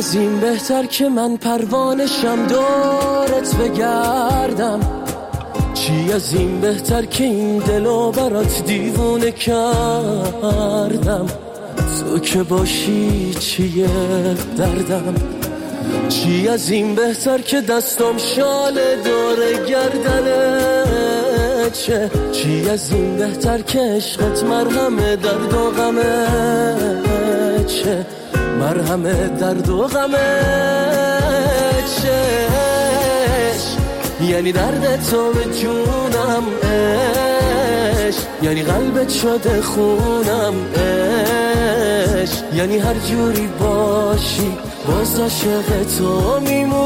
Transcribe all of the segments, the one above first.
از این بهتر که من پروانشم دورت بگردم؟ چی از این بهتر که این دلو برات دیوونه کردم؟ تو که باشی چیه دردم؟ چی از این بهتر که دستم شال دور گردنه؟ چی از این بهتر که عشقت مرهم درد و غمه؟ مرهم درد و غمه؟ یعنی درد تو به جونم عشق، یعنی قلبت شده خونم عشق، یعنی هر جوری باشی باز عاشق تو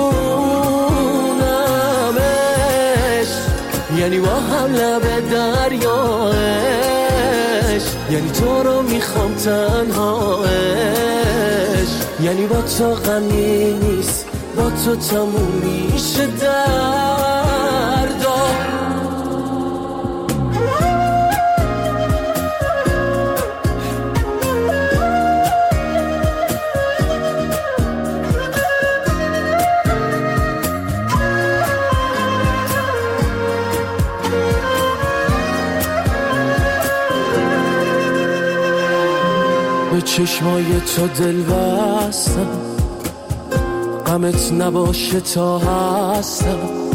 میمونم عشق، یعنی با هم لب دریا عشق، یعنی تو رو میخوام تنها عشق، یعنی با تو غمی نیست، با تو تموم میشه دردا. به چشمای تو دل بستم، غمت نباشه تا هستم،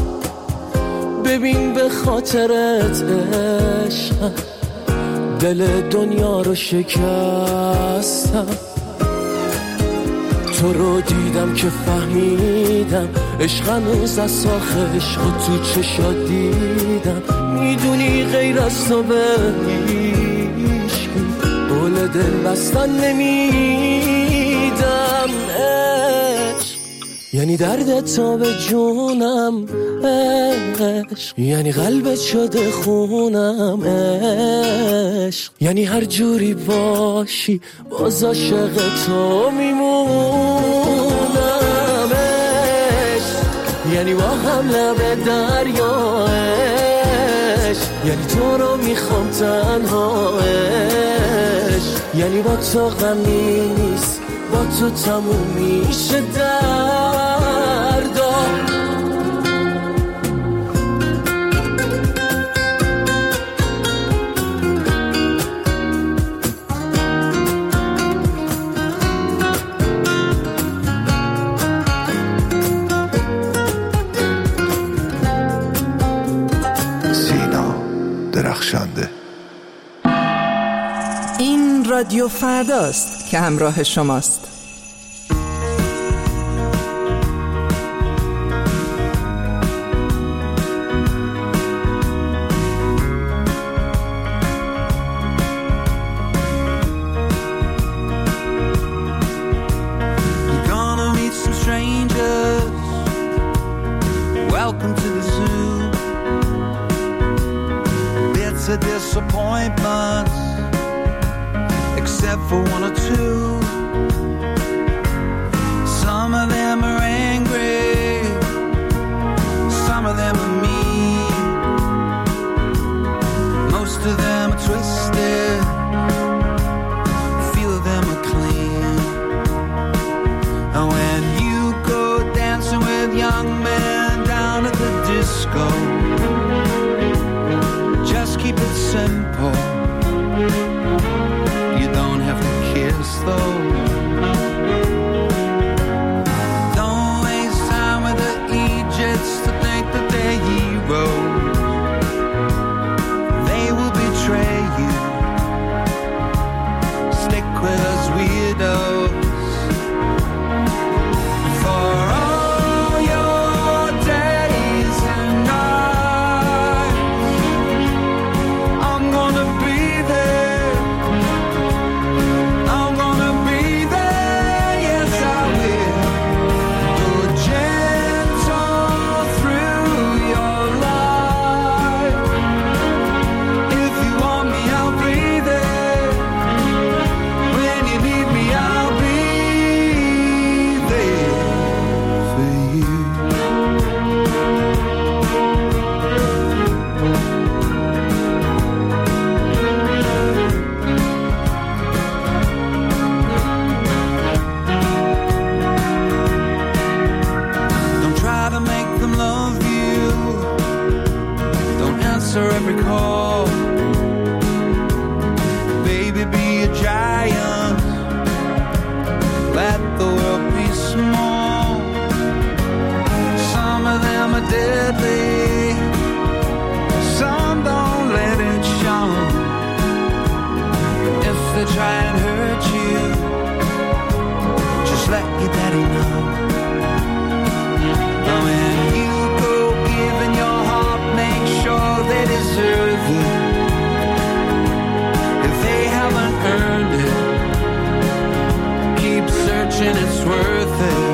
ببین به خاطرت عشقم دل دنیا رو شکستم. تو رو دیدم که فهمیدم عشق هنوز از ساخت عشق تو چشات دیدم. میدونی غیر از تو به هیچکی قول دل بستن نمیدم عشق، یعنی درد تو به جونم عشق، یعنی قلبت شده خونم عشق، یعنی هر جوری باشی باز عاشق تو میمونم عشق، یعنی با هم لب دریا عشق، یعنی تو رو میخوام تنها عشق، یعنی با تو غمی نیست، با تو تموم میشه دردا. سینا درخشنده. این رادیو فرداست که همراه شماست. Disappointments, except for one or two. Some of them are angry, some of them are mean, most of them are twisted, a few of them are clean. And when you go dancing with young men down at the disco, just keep it simple. You don't have to kiss though. Don't waste time with the Egypts to think that they're heroes. They will betray you try and hurt you, just let your daddy know. And when you go giving your heart, make sure they deserve it. If they haven't earned it, keep searching, it's worth it.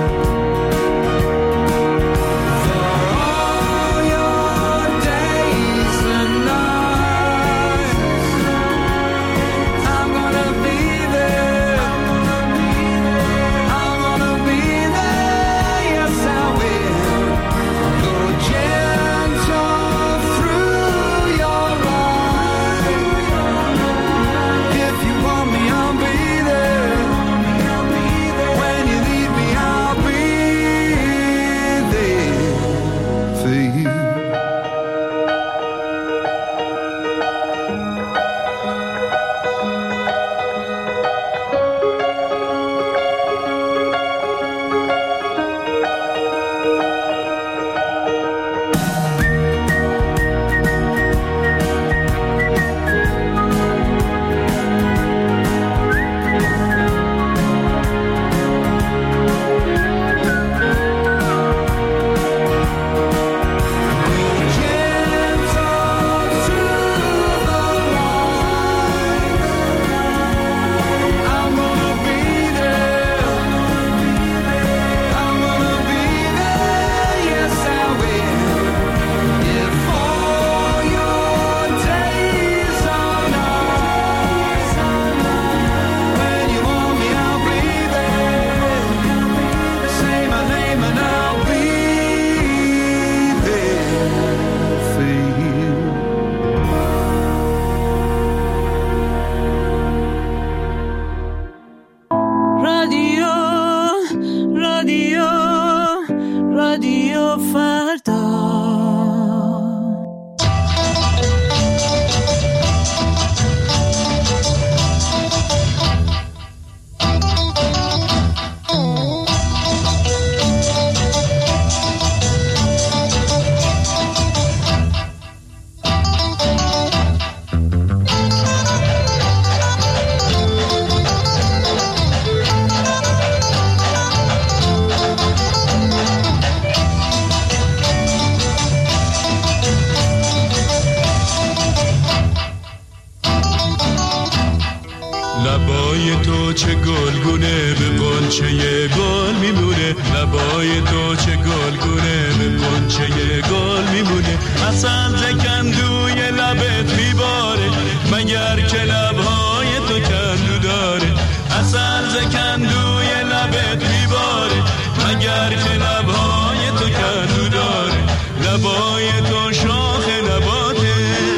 لبای تو چه گلگونه به قنچه گل میمونه، لبای تو چه گلگونه به قنچه گل میمونه. عسل زکندوی لبت میباره مگر که لبهای تو کندو داره. عسل زکندوی لبت میباره مگر که لبهای تو کندو داره. لبای تو شاخ نباته،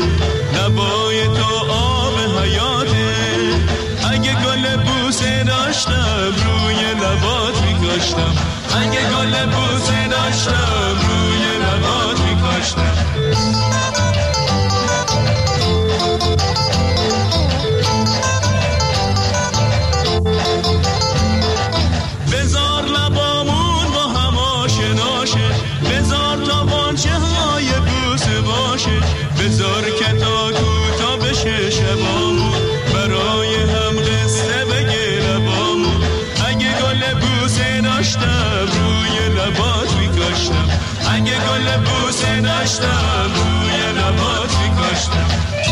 لبای تو آب حیاته. اگه گل بوسه داشتم روی لبات میکاشتم، اگه گل بوسه داشتم روی لبات میکاشتم. بذار لبامون با هم آشناشه، بذار تا قنچه های بوسه باشه، بذار که تا کوتا بشه شبامون، برای هم قصه بگه لبامون. اگه گل بوسه داشتم روی لبات میکاشتم، اگه گل بوسه داشتم روی لبات میکاشتم.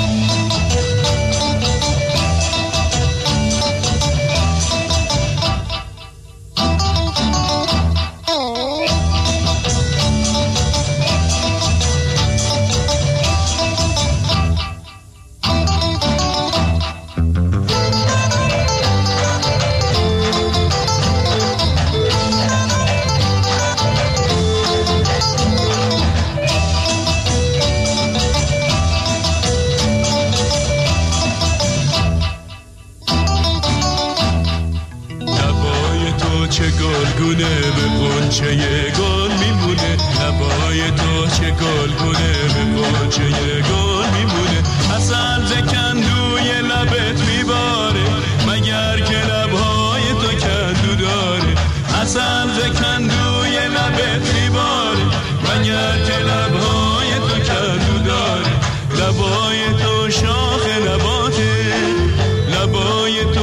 چه گلگونه به قنچه گل میمونه، لبای تو چه گلگونه به قنچه گل میمونه. عسل زکندوی لبت میباره مگر که لبهای تو کندو داره. عسل زکندوی لبت میباره مگر که لبهای تو کندو داره. لبای تو شاخ نباته، لبای تو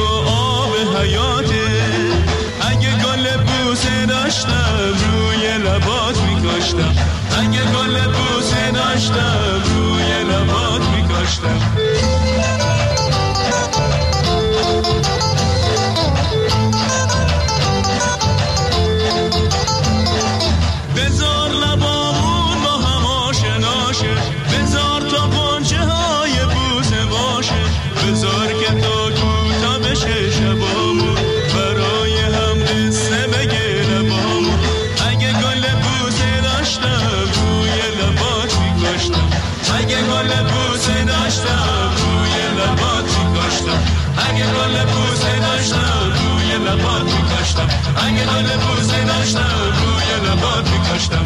بذار که تا کوتا بشه شبامون، برای هم قصه بگه لبامون. اگه گل بوسه داشتم روی لبات میکاشتم، اگه گل بوسه داشتم روی لبات میکاشتم، اگه گل بوسه داشتم روی لبات میکاشتم، اگه گل بوسه داشتم روی لبات میکاشتم.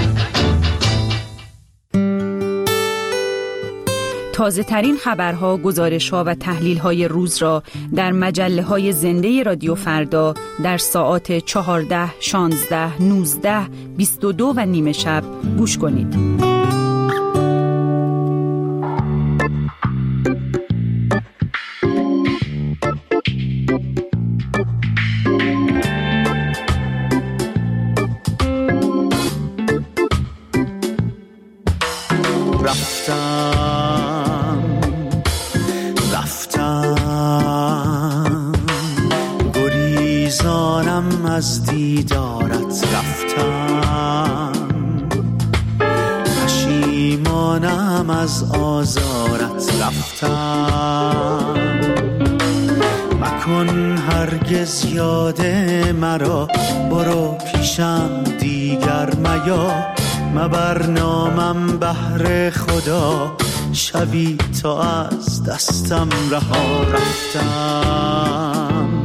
تازه ترین خبرها، گزارش‌ها و تحلیل‌های روز را در مجله‌های زنده رادیو فردا در ساعات 14، 16، 19، 22 و نیمه شب گوش کنید. گریزانم از دیدارت، رفتم پشیمانم از آزارت، رفتم مکن هرگز یاد مرا، برو پیشم دیگر میا، مبر نامم بهر خدا، شبی تا از دستم رها، رفتم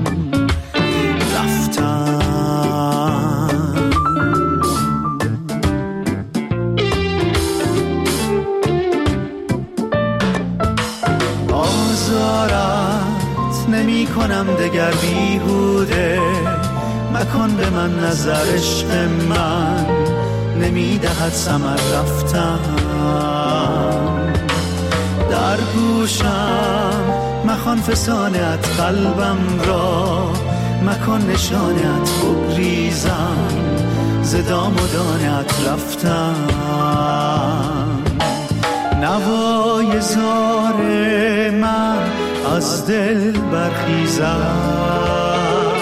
آزارت نمی کنم دگر بیهوده، مکن به من نظر عشق من نمی دهد ثمر، رفتم در گوشم مخوان فسانت قلبم را، مکن نشانت بگریزم ز دام و دانت، رفتم نوای زار من از دل برخیزم،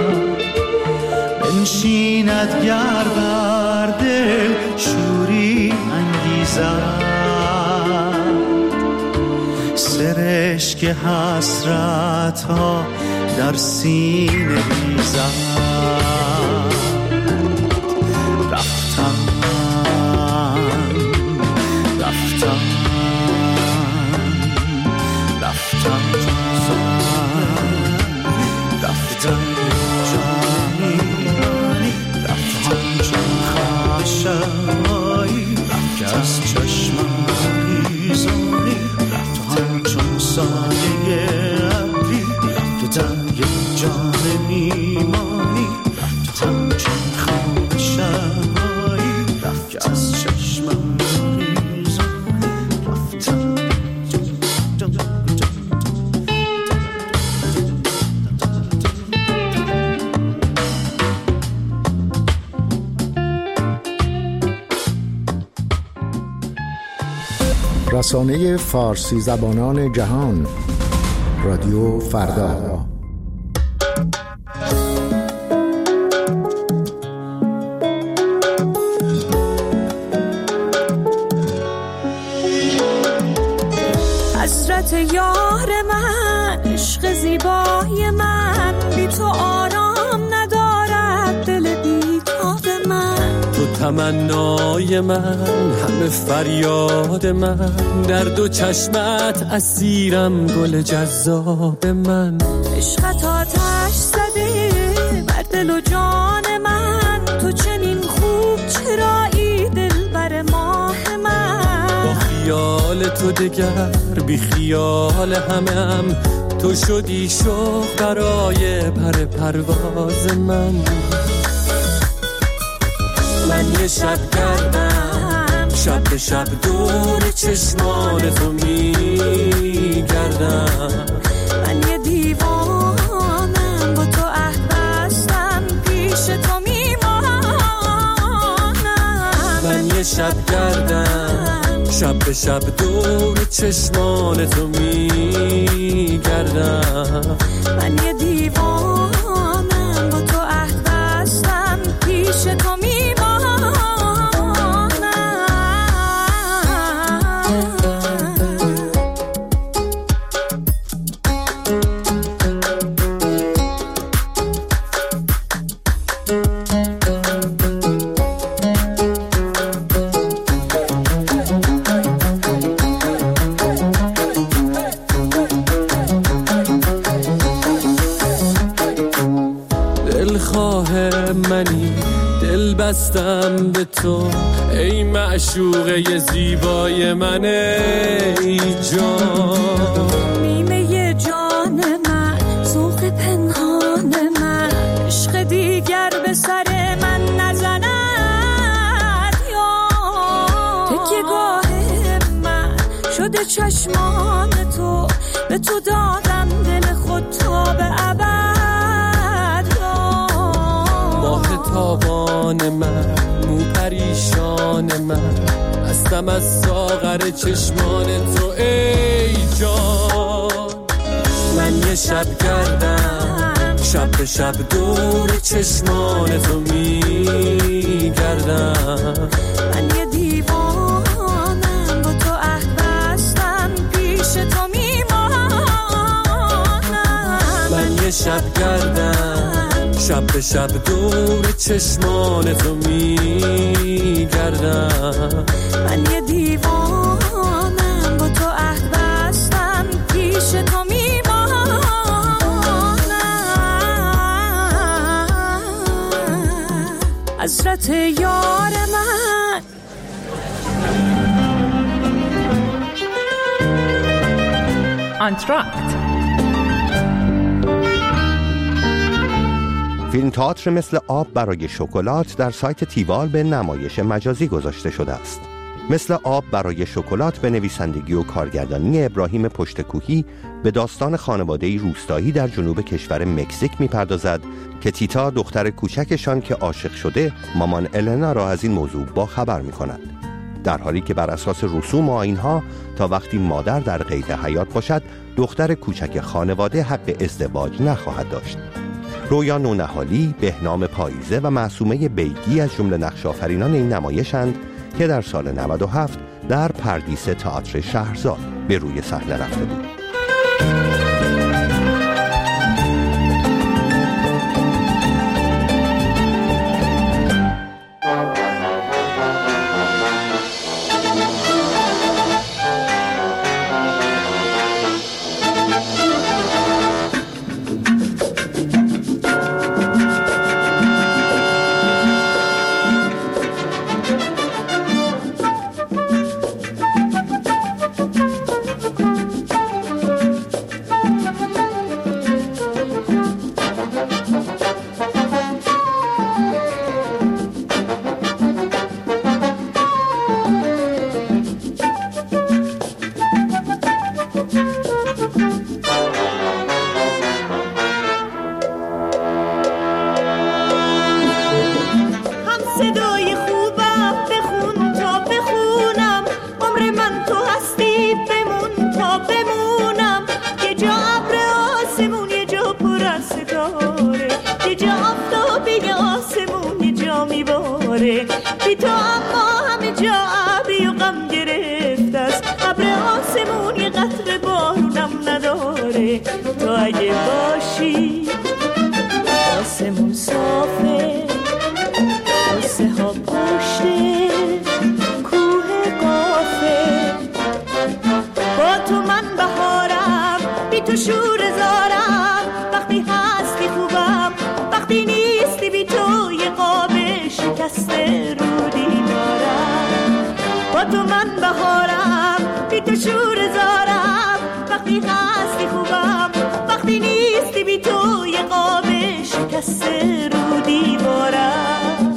بنشیند گر بر دل شوری انگیزم، سرشک حسرت ها در سینه ریزم، رفتم رفتم رفتم رفتم جانی رفتم چون خاشایی، رفتم از چشمم ریزانی، رفتم چون سایه ابری، رفتم یک جان میمانی، رفتم چون خاشایی، رفتم از چشمم ریزانی، رفتم رسانه فارسی زبانان جهان، رادیو فردا. حسرت یار من، عشق زیبای من، بی تو آرام ندارد دل بیتاب من، تو تمنای من، همه فریاد من، در دو چشمت اسیرم گل جذاب من، عشقت آتش زده بر دل و جان من، تو چنین خوب چرایی دل بر ماه من، با خیال تو دگر بی خیال همم، تو شدی شوق برای پر پرواز من، من یه شب گردم شب به شب دور چشمان تو میگردم، من یه دیوانم با تو عهد بستم پیش تو میمانم، من یه شب گردم شب به شب دور چشمان تو میگردم، من یه دیوانم با تو عهد بستم پیش تو میمانم. بستم به تو ای معشوقه زیبای من ای جان. نیمه جان من، ذوق پنهان من، عشق دیگر به سر من نزند یا تکیه گاه من شده چشمان تو، به تو دادم دل خود تا به ابد یا ماه تابان من، مو پریشان من، هستم از ساغر چشمان تو ای جان. من یه شب گردم، شب به شب دور چشمان تو میگردم. من یه دیوانم، با تو عهد بستم، پیش تو میمانم. من یه شب گردم، شب به شب دور چشمان تو میگردم. من یه دیوانم، با تو عهد بستم، پیش تو میمانم. حضرت یار من. آنتراکت فیلم تئاتر مثل آب برای شکلات در سایت تیوال به نمایش مجازی گذاشته شده است. مثل آب برای شکلات به نویسندگی و کارگردانی ابراهیم پشتکوهی به داستان خانواده‌ای روستایی در جنوب کشور مکزیک می‌پردازد که تیتا دختر کوچکشان که عاشق شده مامان النا را از این موضوع با خبر می‌کند. در حالی که بر اساس رسوم و آیین‌ها تا وقتی مادر در قید حیات باشد دختر کوچک خانواده حق ازدواج نخواهد داشت. رویا نونهالی، بهنام پاییزه و معصومه بیگی از جمله نقش‌آفرینان این نمایشند که در سال 97 در پردیس تئاتر شهرزاد به روی صحنه رفته بود. بی تو اما همه جا ابری و غم گرفته است، ابر آسمون یه قطره بارونم نداره. تو اگه باشی آسمون صافه، قصه ها پشته کوه قافه. با تو من بهارم، بی تو شور زارم، وقتی هستی خوبم، وقتی نیستی بی تو یه قاب شکسته رو دیوارم. با تو من بهارم، بی تو شور زارم، وقتی هستی خوبم، وقتی نیستی بی تو یه قاب شکسته رو دیوارم.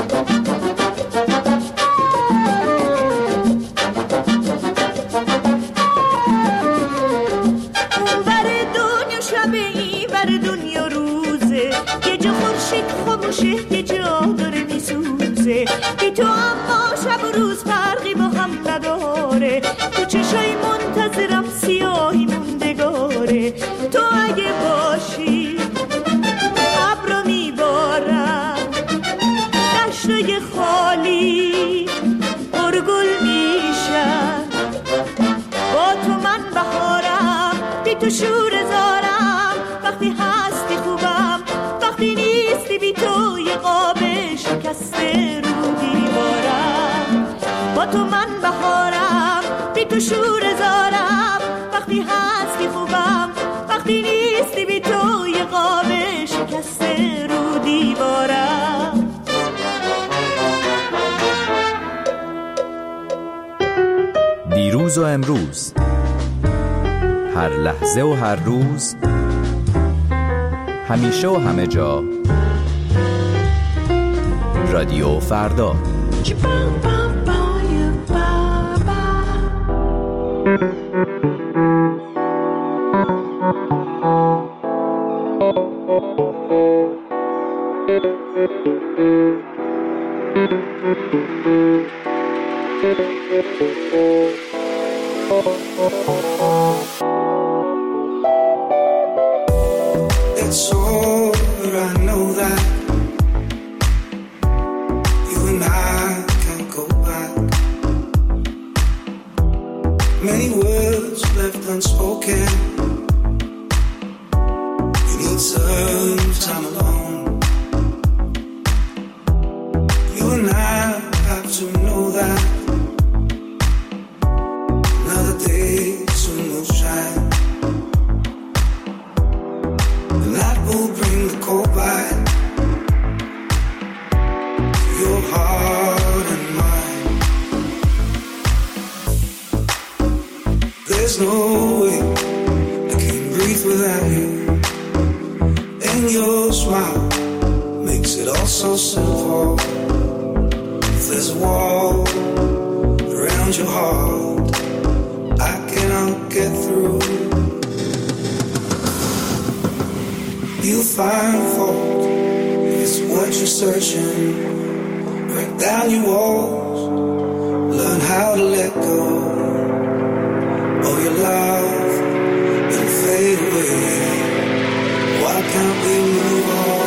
اون بر دنیا شبه، این بر دنیا روزه، یه جا خورشید خاموشه، یه جا داره میسوزه. بی تو اما شب و روز فرقی با هم نداره، تو چشای منتظرم سیاهی موندگاره. تو اگه باشی ابرو میبارم، دشتای خالی پرگل میشن. با تو من بهارم، بی تو شور زارم، وقتی هستی خوبم، وقتی نیستی بی تو یه قاب شکسته رو دیوارم. با تو من بهارم، بی تو شور زارم، وقتی هستی خوبم، وقتی نیستی بی تو یه قاب شکسته رو دیوارم. دیروز و امروز، هر لحظه و هر روز، همیشه و همه جا. رادیو فردا. It's over, I know that you and I can't go back. Many words left unspoken. You need some time alone. You and I have to know that another day soon will shine. The light will bring the cold back to your heart and mine. There's no way I can breathe without you. And your smile makes it all so simple. If there's a wall around your heart, I cannot get through. You'll find fault if it's what you're searching. Break down your walls, learn how to let go. Oh, your love, it'll fade away. Why can't we move on?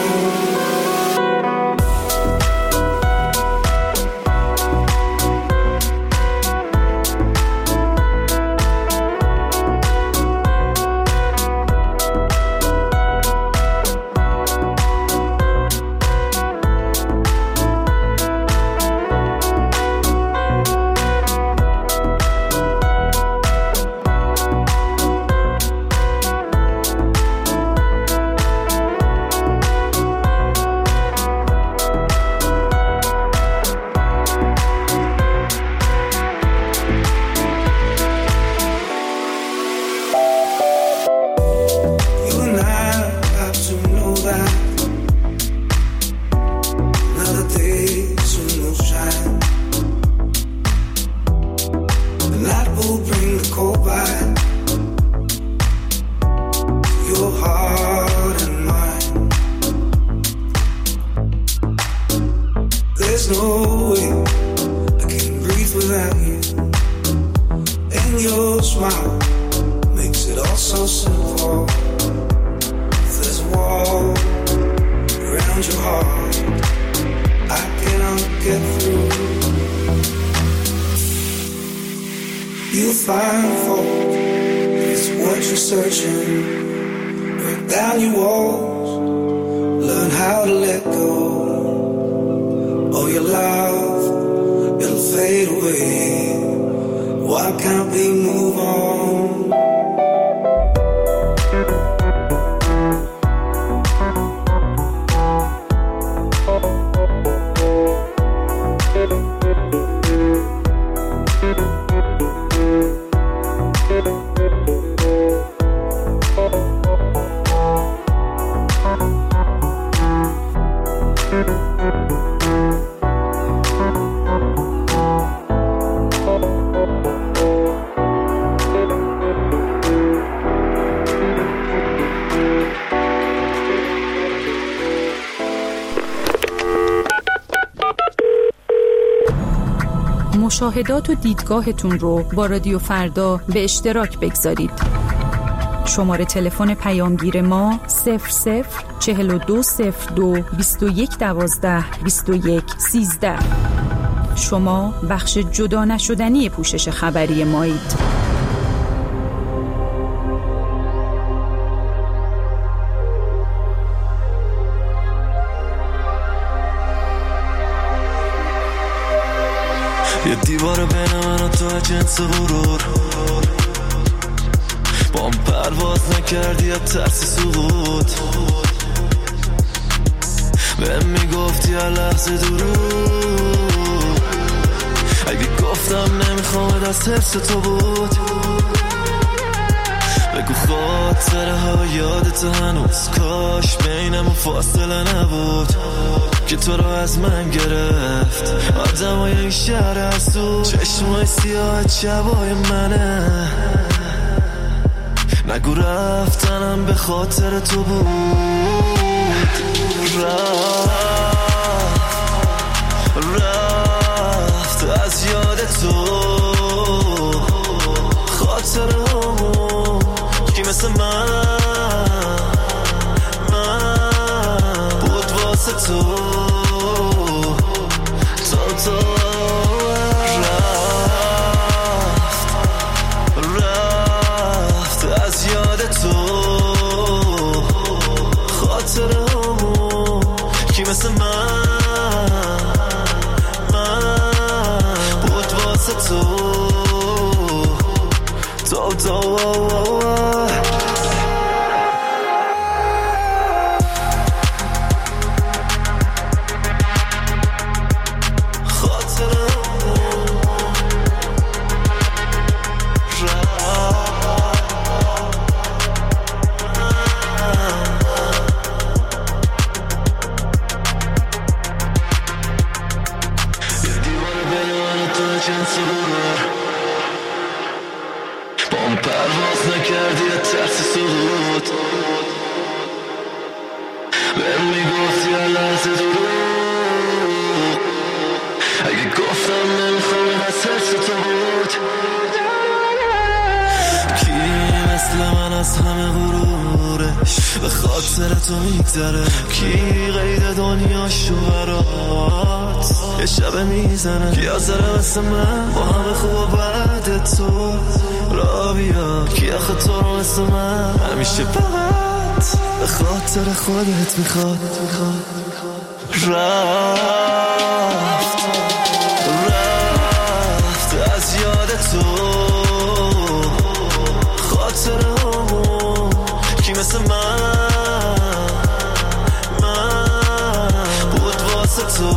مشاهدات و دیدگاهتون رو با رادیو فردا به اشتراک بگذارید. شماره تلفن پیامگیر ما 004202 2112 2113. شما بخش جدا نشدنی پوشش خبری مایید. یه دیوار بین من و تو جنس غرور، با هم پرواز نکردی یا ترسی سقوط، بهم میگفتی هر لحظه درود، اگه گفتم نمیخوام از ترس تو بود بگو خاطره ها یادت هنوز کاش بینمون فاصله نبود که تو رو از من گرفت آدمای این شهر از تو چشمای سیاه شبای منه نگو رفتنم به خاطر تو بود رفت از یاد تو خاطر همون کی مثل من بود واسه تو رفت از یاد تو خاطر همون کی مثل من بود واسه تو به خاطر تو میگذره کی قید دنیاشو برات یه شب میزنه کی آزره مثل من با همه خوب و بعد تو را بیا کی آخه تو رو مثل من همیشه فقط به خاطر خودت میخواد رفت از یاد تو خاطر همون کی مثل من بود واسه تو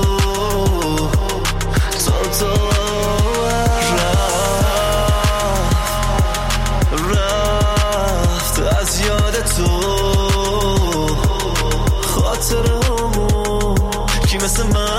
رفت از یاد تو خاطر همون کی مثل من